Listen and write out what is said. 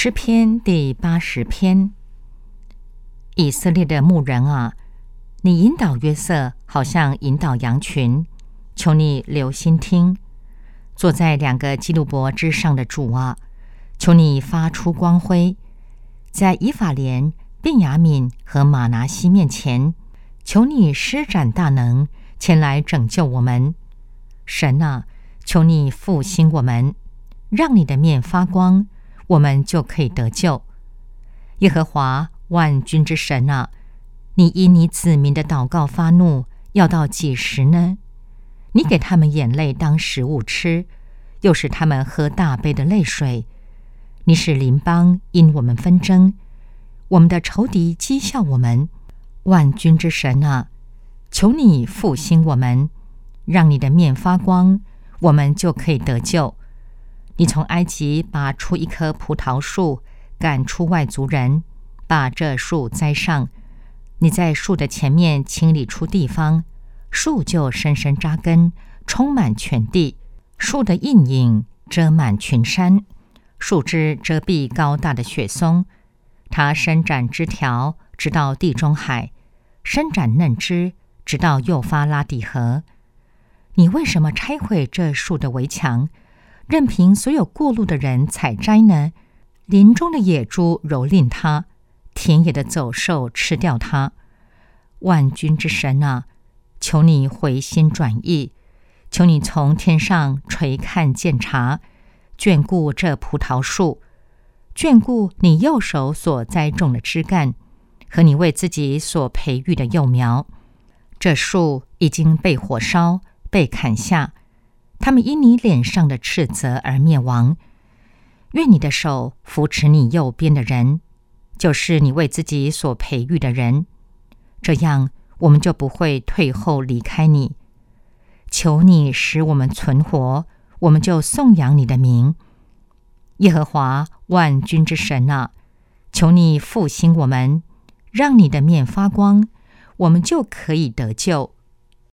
诗篇第80篇。以色列的牧人啊，你引导约瑟，好像引导羊群，求你留心听。坐在2个基路伯之上的主啊，求你发出光辉，在以法莲、便雅悯和玛拿西面前，求你施展大能，前来拯救我们。神啊，求你复兴我们，让你的面发光，我们就可以得救。耶和华万军之神啊，你因你子民的祷告发怒，要到几时呢？你给他们眼泪当食物吃，又使他们喝大杯的泪水。你使邻邦因我们纷争，我们的仇敌讥笑我们。万军之神啊，求你复兴我们，让你的面发光，我们就可以得救。你从埃及拔出一棵葡萄树，赶出外族人，把这树栽上。你在树的前面清理出地方，树就深深扎根，充满全地。树的荫影遮满群山，树枝遮蔽高大的雪松。它伸展枝条，直到地中海，伸展嫩枝，直到幼发拉底河。你为什么拆毁这树的围墙，任凭所有过路的人采摘呢？林中的野猪蹂躏它，田野的走兽吃掉它。万军之神啊，求你回心转意，求你从天上垂看鉴察，眷顾这葡萄树，眷顾你右手所栽种的枝干，和你为自己所培育的幼苗。这树已经被火烧，被砍下，他们因你脸上的斥责而灭亡。愿你的手扶持你右边的人，就是你为自己所培育的人，这样我们就不会退后离开你。求你使我们存活，我们就颂扬你的名。耶和华万军之神啊，求你复兴我们，让你的面发光，我们就可以得救。